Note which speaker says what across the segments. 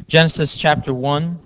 Speaker 1: Genesis chapter 1.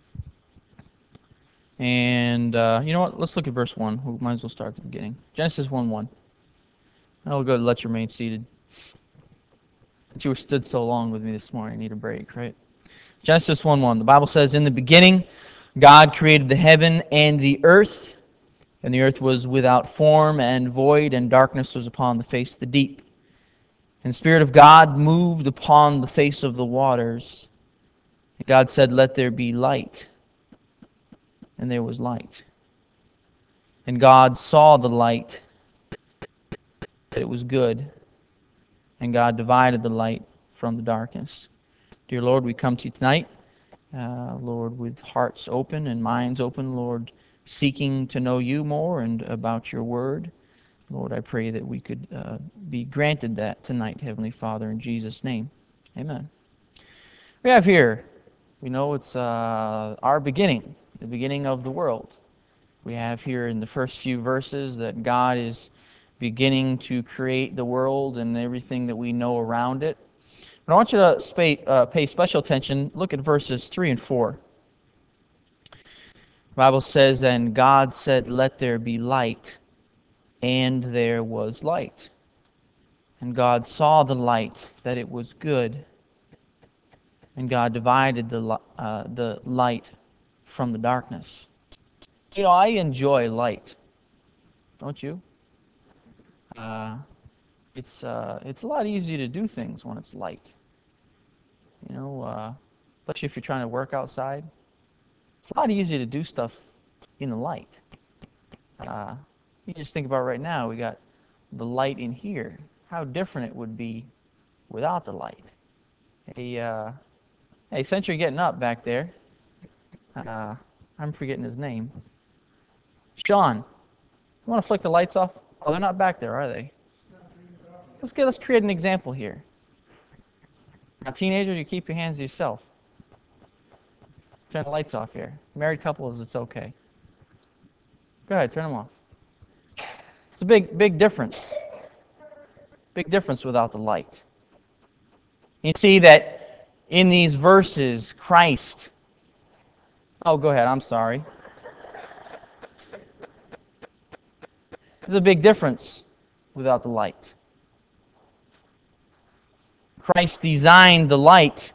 Speaker 1: And you know what? Let's look at verse 1. We might as well start at the beginning. Genesis 1 1. I'll go to let you remain seated. But you were stood so long with me this morning. You need a break, right? Genesis 1 1. The Bible says, "In the beginning, God created the heaven and the earth, and the earth was without form and void, and darkness was upon the face of the deep. And the Spirit of God moved upon the face of the waters. And God said, Let there be light. And there was light. And God saw the light, that it was good. And God divided the light from the darkness." Dear Lord, we come to you tonight, Lord, with hearts open and minds open, Lord, seeking to know you more and about your word. Lord, I pray that we could be granted that tonight, Heavenly Father, in Jesus' name. Amen. We have here, we know it's our beginning, the beginning of the world. We have here in the first few verses that God is beginning to create the world and everything that we know around it. But I want you to pay special attention. Look at verses 3 and 4. The Bible says, "And God said, Let there be light, and there was light. And God saw the light, that it was good. And God divided the light from the darkness." You know, I enjoy light, don't you? Uh, it's a lot easier to do things when it's light. You know, especially if you're trying to work outside. It's a lot easier to do stuff in the light. Uh, you just think about right now, we got the light in here. How different it would be without the light. Hey, since you're getting up back there, I'm forgetting his name. Sean, you want to flick the lights off? Oh, they're not back there, are they? Let's create an example here. Now, teenagers, you keep your hands to yourself. Turn the lights off here. Married couples, it's okay. Go ahead, turn them off. It's a big difference. Big difference without the light. You see that in these verses, Christ... Oh, go ahead, I'm sorry. There's a big difference without the light. Christ designed the light,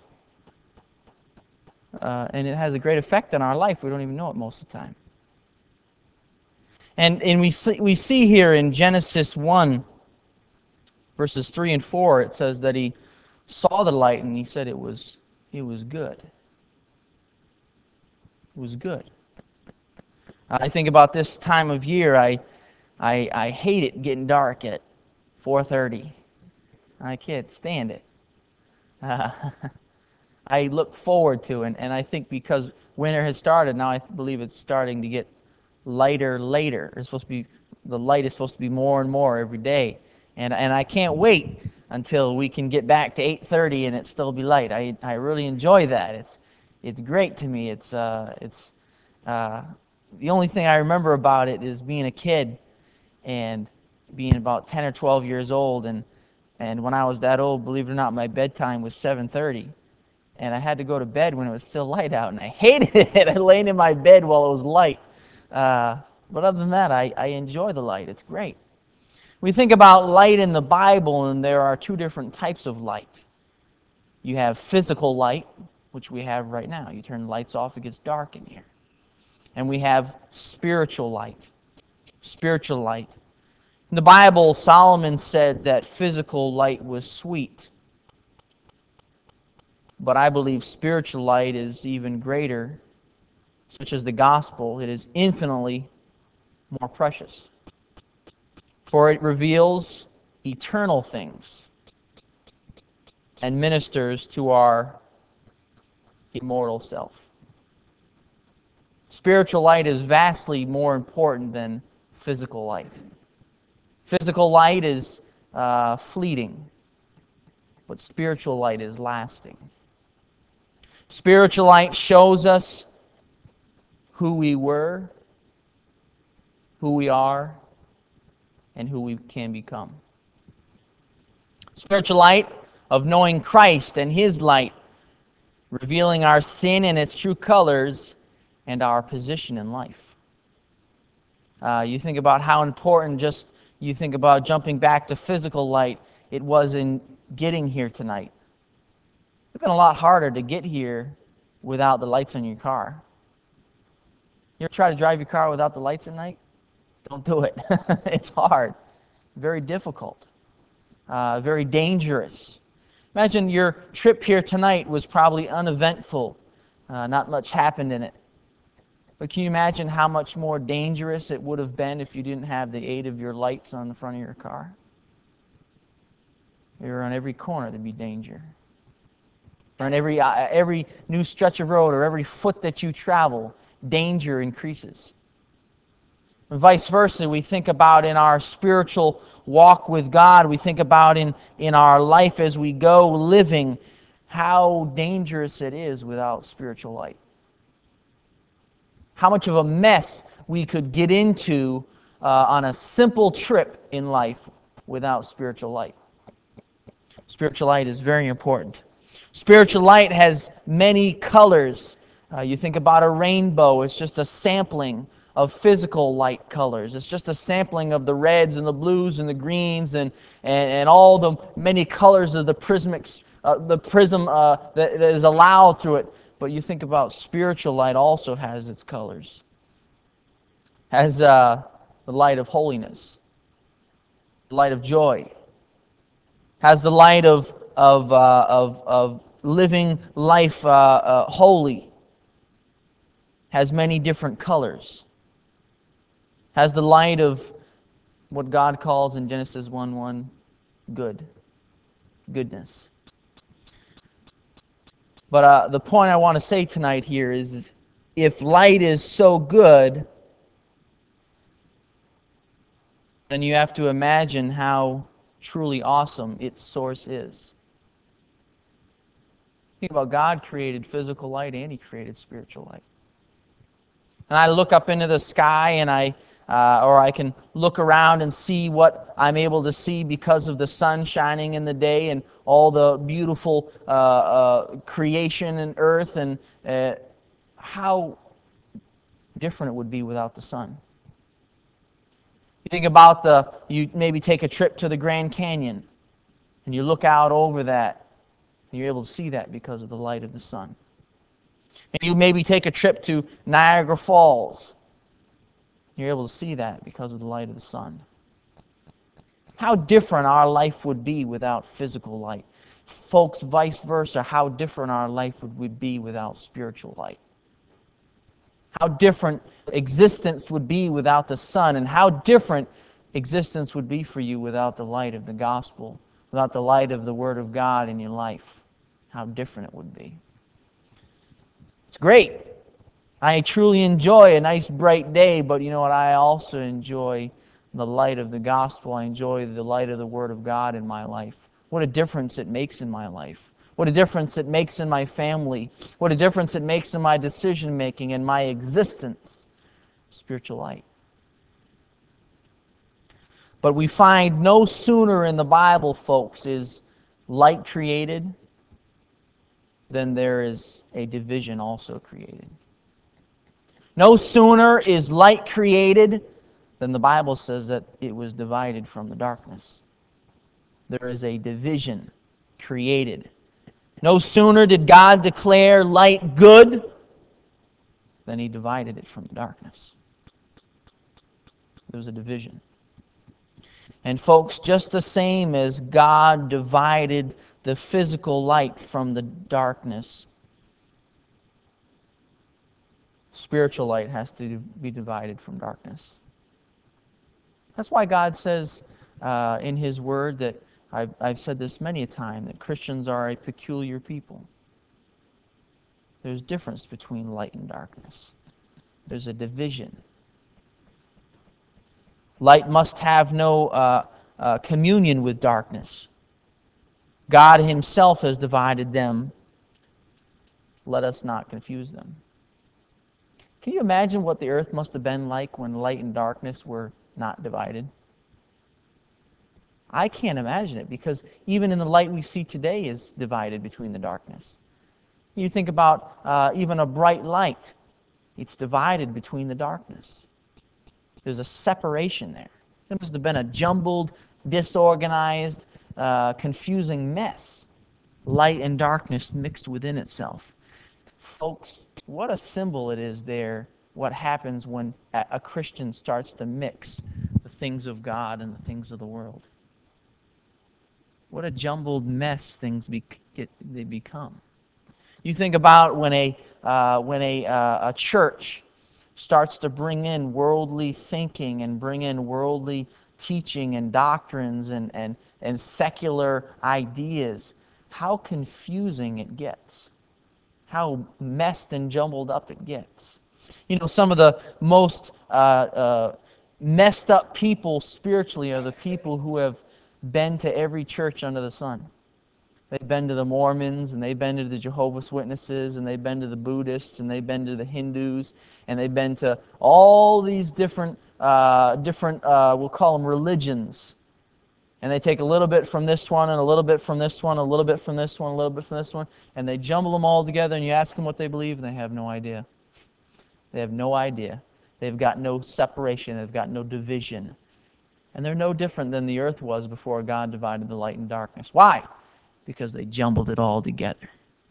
Speaker 1: and it has a great effect on our life. We don't even know it most of the time. And we see here in Genesis 1, verses 3 and 4, it says that he saw the light and he said it was good. It was good. I think about this time of year. I hate it getting dark at 4:30. I can't stand it. Uh, I look forward to it, and I think because winter has started, now I believe it's starting to get lighter later. The light is supposed to be more and more every day, and I can't wait until we can get back to 8:30 and it still be light. I really enjoy that. It's great to me. The only thing I remember about it is being a kid and being about 10 or 12 years old, and when I was that old, believe it or not, my bedtime was 7:30. And I had to go to bed when it was still light out, and I hated it. I laid in my bed while it was light. But other than that, I enjoy the light. It's great. We think about light in the Bible, and there are two different types of light. You have physical light, which we have right now. You turn the lights off, it gets dark in here. And we have spiritual light. Spiritual light. In the Bible, Solomon said that physical light was sweet. But I believe spiritual light is even greater, such as the gospel. It is infinitely more precious. For it reveals eternal things and ministers to our immortal self. Spiritual light is vastly more important than physical light. Physical light is fleeting, but spiritual light is lasting. Spiritual light shows us who we were, who we are, and who we can become. Spiritual light of knowing Christ and His light revealing our sin in its true colors and our position in life. You think about how important, you think about jumping back to physical light, it was in getting here tonight. It's been a lot harder to get here without the lights on your car. You ever try to drive your car without the lights at night? Don't do it. It's hard, very difficult, very dangerous. Imagine your trip here tonight was probably uneventful. Not much happened in it. But can you imagine how much more dangerous it would have been if you didn't have the aid of your lights on the front of your car? You're on every corner, there'd be danger. Or on every new stretch of road or every foot that you travel, danger increases. And vice versa, we think about in our spiritual walk with God, we think about in our life as we go living, how dangerous it is without spiritual light. How much of a mess we could get into on a simple trip in life without spiritual light. Spiritual light is very important. Spiritual light has many colors. You think about a rainbow, it's just a sampling of physical light colors. It's just a sampling of the reds and the blues and the greens and all the many colors of the prism that is allowed through it. But you think about spiritual light also has its colors. Has the light of holiness, the light of joy, has the light of living life holy, has many different colors, has the light of what God calls in Genesis 1:1 goodness. But the point I want to say tonight here is if light is so good, then you have to imagine how truly awesome its source is. Think about God created physical light and He created spiritual light. And I look up into the sky and or I can look around and see what I'm able to see because of the sun shining in the day and all the beautiful creation and earth and how different it would be without the sun. You think about you maybe take a trip to the Grand Canyon and you look out over that and you're able to see that because of the light of the sun. And you maybe take a trip to Niagara Falls. You're able to see that because of the light of the sun. How different our life would be without physical light. Folks, vice versa, how different our life would be without spiritual light. How different existence would be without the sun, and how different existence would be for you without the light of the gospel, without the light of the Word of God in your life. How different it would be. It's great. I truly enjoy a nice bright day, but you know what? I also enjoy the light of the gospel. I enjoy the light of the Word of God in my life. What a difference it makes in my life. What a difference it makes in my family. What a difference it makes in my decision-making and my existence. Spiritual light. But we find no sooner in the Bible, folks, is light created than there is a division also created. No sooner is light created than the Bible says that it was divided from the darkness. There is a division created. No sooner did God declare light good than He divided it from the darkness. There was a division. And folks, just the same as God divided the physical light from the darkness, spiritual light has to be divided from darkness. That's why God says in His Word that, I've said this many a time, that Christians are a peculiar people. There's a difference between light and darkness. There's a division. Light must have no communion with darkness. God Himself has divided them. Let us not confuse them. Can you imagine what the earth must have been like when light and darkness were not divided? I can't imagine it, because even in the light we see today is divided between the darkness. You think about even a bright light. It's divided between the darkness. There's a separation there. There must have been a jumbled, disorganized, confusing mess. Light and darkness mixed within itself. Folks, what a symbol it is there, what happens when a Christian starts to mix the things of God and the things of the world. What a jumbled mess things they become. You think about when a church starts to bring in worldly thinking and bring in worldly teaching and doctrines and secular ideas, how confusing it gets. How messed and jumbled up it gets. You know, some of the most messed up people spiritually are the people who have been to every church under the sun. They've been to the Mormons, and they've been to the Jehovah's Witnesses, and they've been to the Buddhists, and they've been to the Hindus, and they've been to all these different we'll call them religions. And they take a little bit from this one, and a little bit from this one, a little bit from this one, a little bit from this one, and they jumble them all together, and you ask them what they believe, and they have no idea. They have no idea. They've got no separation. They've got no division. And they're no different than the earth was before God divided the light and darkness. Why? Because they jumbled it all together.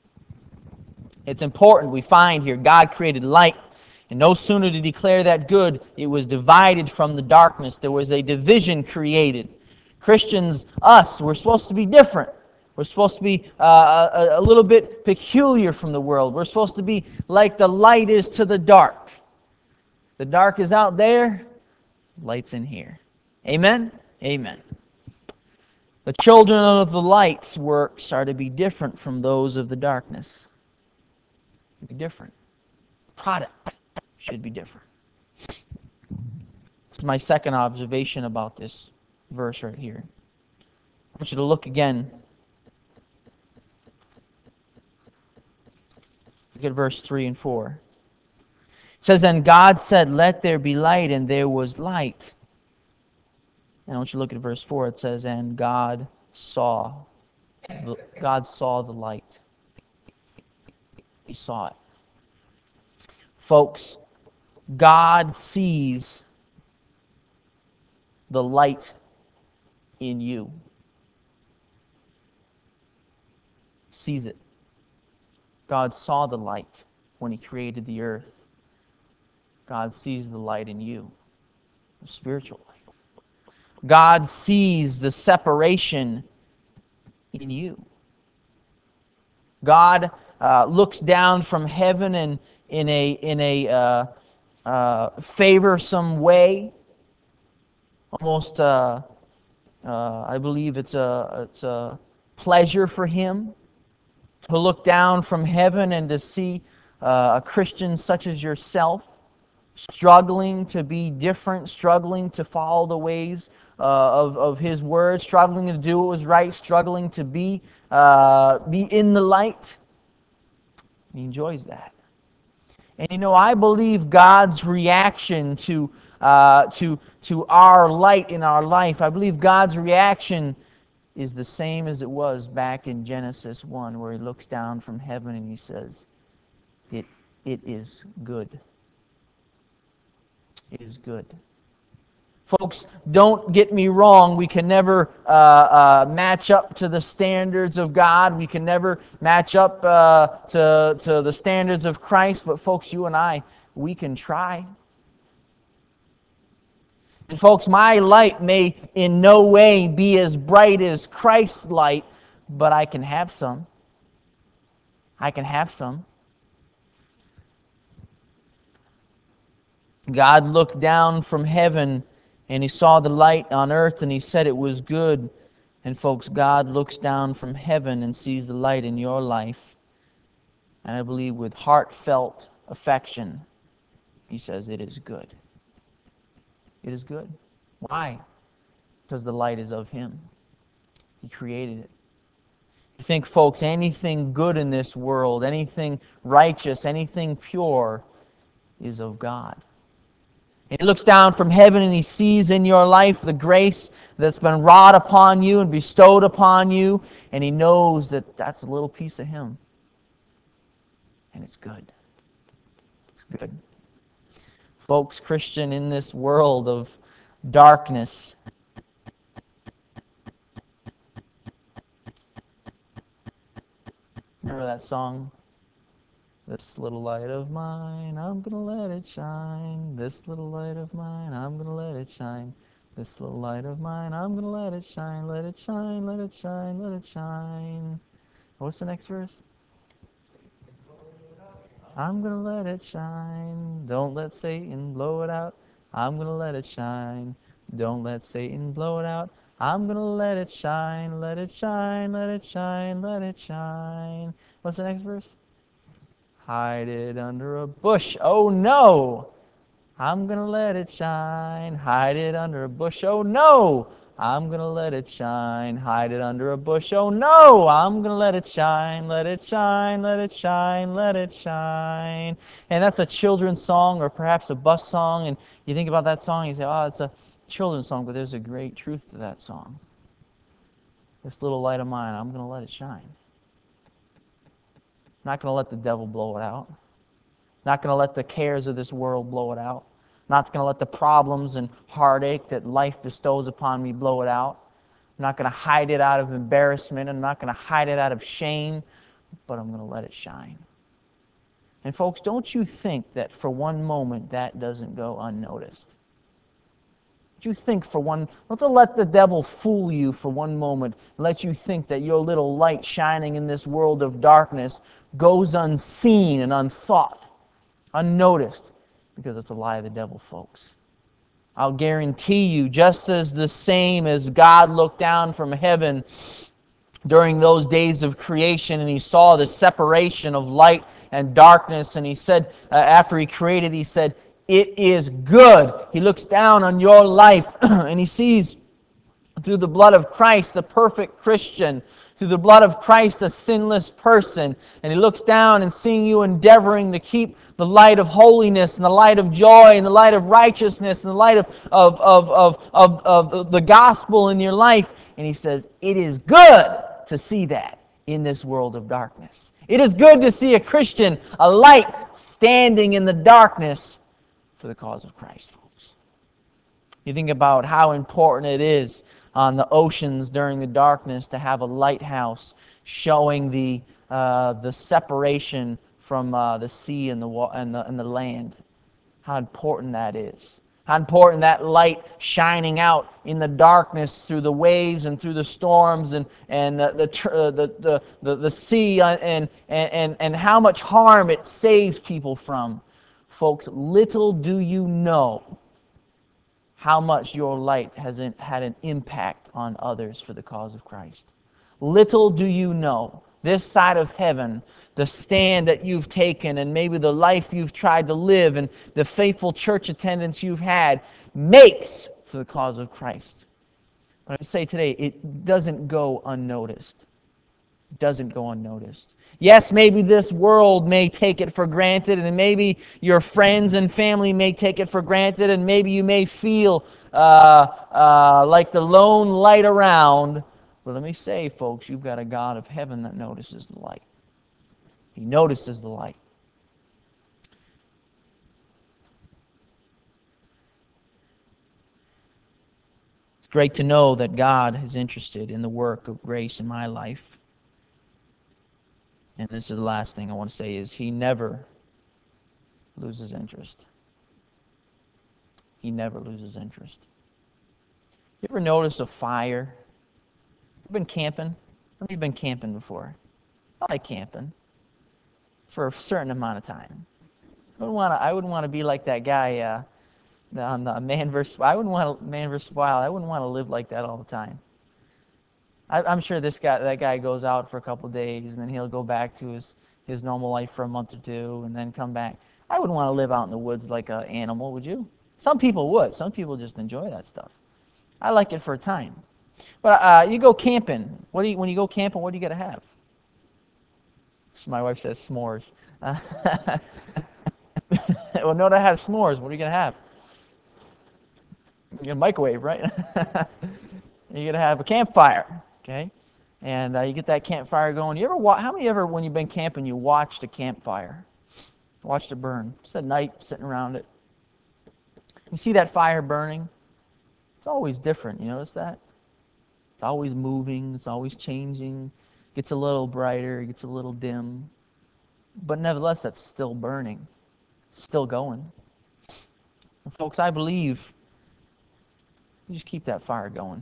Speaker 1: It's important we find here God created light, and no sooner did He declare that good, it was divided from the darkness. There was a division created. Christians, us, we're supposed to be different. We're supposed to be a little bit peculiar from the world. We're supposed to be like the light is to the dark. The dark is out there, light's in here. Amen? Amen. The children of the light's works are to be different from those of the darkness. Be different. Product should be different. It's my second observation about this verse right here. I want you to look again. Look at verse 3 and 4. It says, "And God said, let there be light, and there was light." And I want you to look at verse 4. It says, "And God saw the light." He saw it. Folks, God sees the light in you. Sees it. God saw the light when He created the earth. God sees the light in you, the spiritual light. God sees the separation in you. God looks down from heaven and in a favorsome way. Almost, I believe it's a pleasure for Him to look down from heaven and to see a Christian such as yourself struggling to be different, struggling to follow the ways of His Word, struggling to do what was right, struggling to be in the light. He enjoys that. And you know, I believe God's reaction to our light in our life, I believe God's reaction is the same as it was back in Genesis 1, where He looks down from heaven and He says, it is good. It is good. Folks, don't get me wrong. We can never match up to the standards of God. We can never match up to the standards of Christ. But folks, you and I, we can try. And folks, my light may in no way be as bright as Christ's light, but I can have some. I can have some. God looked down from heaven and He saw the light on earth and He said it was good. And folks, God looks down from heaven and sees the light in your life. And I believe with heartfelt affection, He says it is good. It is good. Why? Because the light is of Him. He created it. You think, folks, anything good in this world, anything righteous, anything pure is of God. And He looks down from heaven and He sees in your life the grace that's been wrought upon you and bestowed upon you, and He knows that that's a little piece of Him. it's good. It's good. Folks, Christian, in this world of darkness, remember that song? This little light of mine, I'm gonna let it shine. This little light of mine, I'm gonna let it shine. This little light of mine, I'm gonna let it shine. Let it shine, let it shine, let it shine. What's the next verse? I'm gonna let it shine. Don't let Satan blow it out. I'm gonna let it shine. Don't let Satan blow it out. I'm gonna let it shine. Let it shine, let it shine, let it shine. What's the next verse? Hide it under a bush. Oh no! I'm gonna let it shine. Hide it under a bush. Oh no! I'm gonna let it shine. Hide it under a bush. Oh no! I'm gonna let it shine. Let it shine. Let it shine. Let it shine. And that's a children's song, or perhaps a bus song. And you think about that song, you say, "Oh, it's a children's song," but there's a great truth to that song. This little light of mine, I'm gonna let it shine. I'm not gonna let the devil blow it out. Not going to let the cares of this world blow it out. Not going to let the problems and heartache that life bestows upon me blow it out. I'm not going to hide it out of embarrassment. I'm not going to hide it out of shame, but I'm going to let it shine. And folks, don't you think that for one moment that doesn't go unnoticed? Don't you think for one, don't let the devil fool you for one moment, let you think that your little light shining in this world of darkness goes unseen and unthought, unnoticed, because it's a lie of the devil, folks. I'll guarantee you, just as the same as God looked down from heaven during those days of creation and he saw the separation of light and darkness, and he said, after he created, he said, "It is good." He looks down on your life and he sees through the blood of Christ, the perfect Christian, through the blood of Christ, a sinless person. And he looks down and seeing you endeavoring to keep the light of holiness and the light of joy and the light of righteousness and the light of the gospel in your life. And he says, it is good to see that in this world of darkness. It is good to see a Christian, a light, standing in the darkness for the cause of Christ, folks. You think about how important it is on the oceans during the darkness to have a lighthouse showing the separation from the sea and the land. How important that is. How important that light shining out in the darkness through the waves and through the storms and the sea and how much harm it saves people from. Folks, little do you know how much your light has had an impact on others for the cause of Christ. Little do you know, this side of heaven, the stand that you've taken and maybe the life you've tried to live and the faithful church attendance you've had makes for the cause of Christ. But I say today, it doesn't go unnoticed. Doesn't go unnoticed. Yes, maybe this world may take it for granted, and maybe your friends and family may take it for granted, and maybe you may feel like the lone light around. But let me say, folks, you've got a God of heaven that notices the light. He notices the light. It's great to know that God is interested in the work of grace in my life. And this is the last thing I want to say is He never loses interest. He never loses interest. You ever notice a fire? You've been camping? How many of you been camping before? I like camping for a certain amount of time. I wouldn't want to be like that guy on the Man vs. I wouldn't want to Man vs. Wild. I wouldn't want to live like that all the time. I'm sure that guy goes out for a couple of days and then he'll go back to his normal life for a month or two and then come back. I wouldn't want to live out in the woods like an animal, would you? Some people would. Some people just enjoy that stuff. I like it for a time. But you go camping. When you go camping, what do you got to have? So my wife says s'mores. Well, no, to have s'mores. What are you going to have? You're going to microwave, right? You're going to have a campfire, okay? And you get that campfire going. How many ever, when you've been camping, you watched a campfire? Watched it burn. Just at night, sitting around it. You see that fire burning? It's always different. You notice that? It's always moving. It's always changing. Gets a little brighter. Gets a little dim. But nevertheless, that's still burning. It's still going. And folks, I believe you just keep that fire going.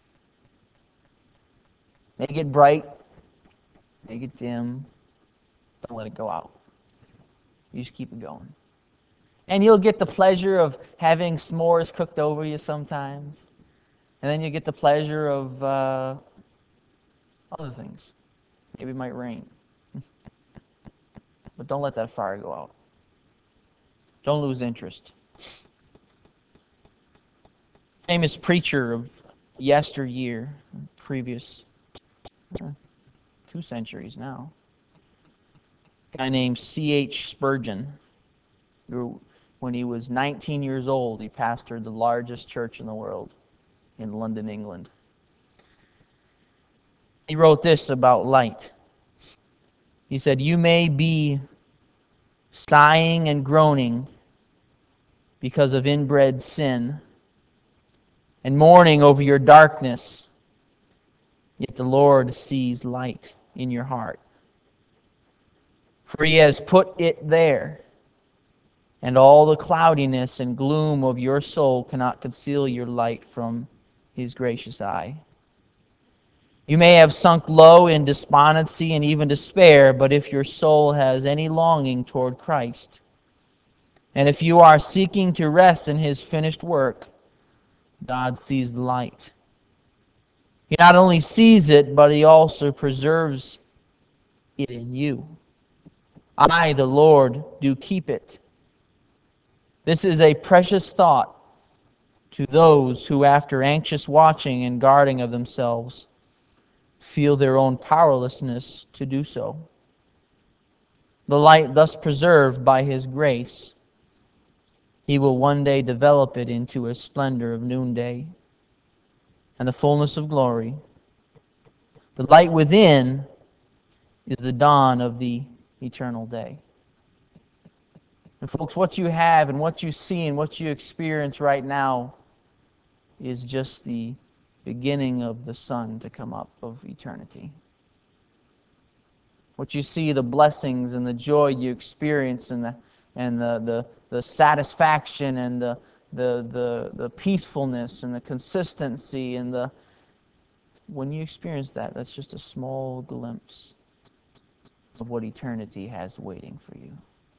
Speaker 1: Make it bright. Make it dim. Don't let it go out. You just keep it going. And you'll get the pleasure of having s'mores cooked over you sometimes. And then you get the pleasure of other things. Maybe it might rain. But don't let that fire go out. Don't lose interest. Famous preacher of yesteryear, previous 2 centuries now, a guy named C.H. Spurgeon, who, when he was 19 years old, he pastored the largest church in the world in London, England. He wrote this about light. He said, "You may be sighing and groaning because of inbred sin and mourning over your darkness, yet the Lord sees light in your heart. For He has put it there, and all the cloudiness and gloom of your soul cannot conceal your light from His gracious eye. You may have sunk low in despondency and even despair, but if your soul has any longing toward Christ, and if you are seeking to rest in His finished work, God sees the light. He not only sees it, but He also preserves it in you. I, the Lord, do keep it." This is a precious thought to those who, after anxious watching and guarding of themselves, feel their own powerlessness to do so. The light thus preserved by His grace, He will one day develop it into a splendor of noonday and the fullness of glory. The light within is the dawn of the eternal day. And folks, what you have and what you see and what you experience right now is just the beginning of the sun to come up of eternity. What you see, the blessings and the joy you experience and the satisfaction and the peacefulness and the consistency and when you experience that, that's just a small glimpse of what eternity has waiting for you.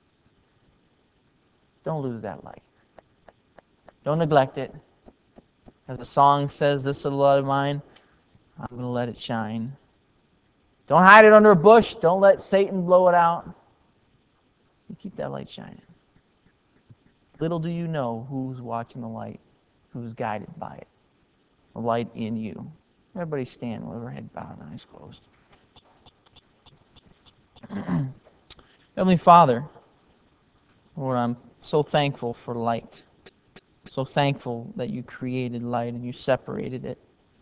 Speaker 1: Don't lose that light. Don't neglect it. As the song says, "This little light of mine, I'm going to let it shine." Don't hide it under a bush. Don't let Satan blow it out. You keep that light shining. Little do you know who's watching the light, who's guided by it. The light in you. Everybody stand with our head bowed and eyes closed. Heavenly Father, Lord, I'm so thankful for light. So thankful that you created light and you separated it.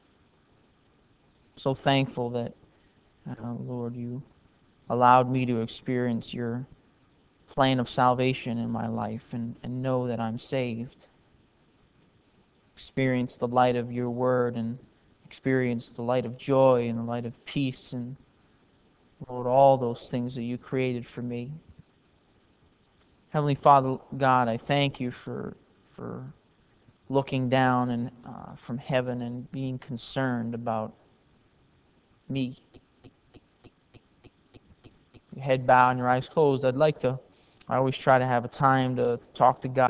Speaker 1: So thankful that, Lord, you allowed me to experience your plan of salvation in my life and know that I'm saved. Experience the light of your word and experience the light of joy and the light of peace and, Lord, all those things that you created for me. Heavenly Father, God, I thank you for looking down and from heaven and being concerned about me. Your head bowed and your eyes closed. I always try to have a time to talk to God.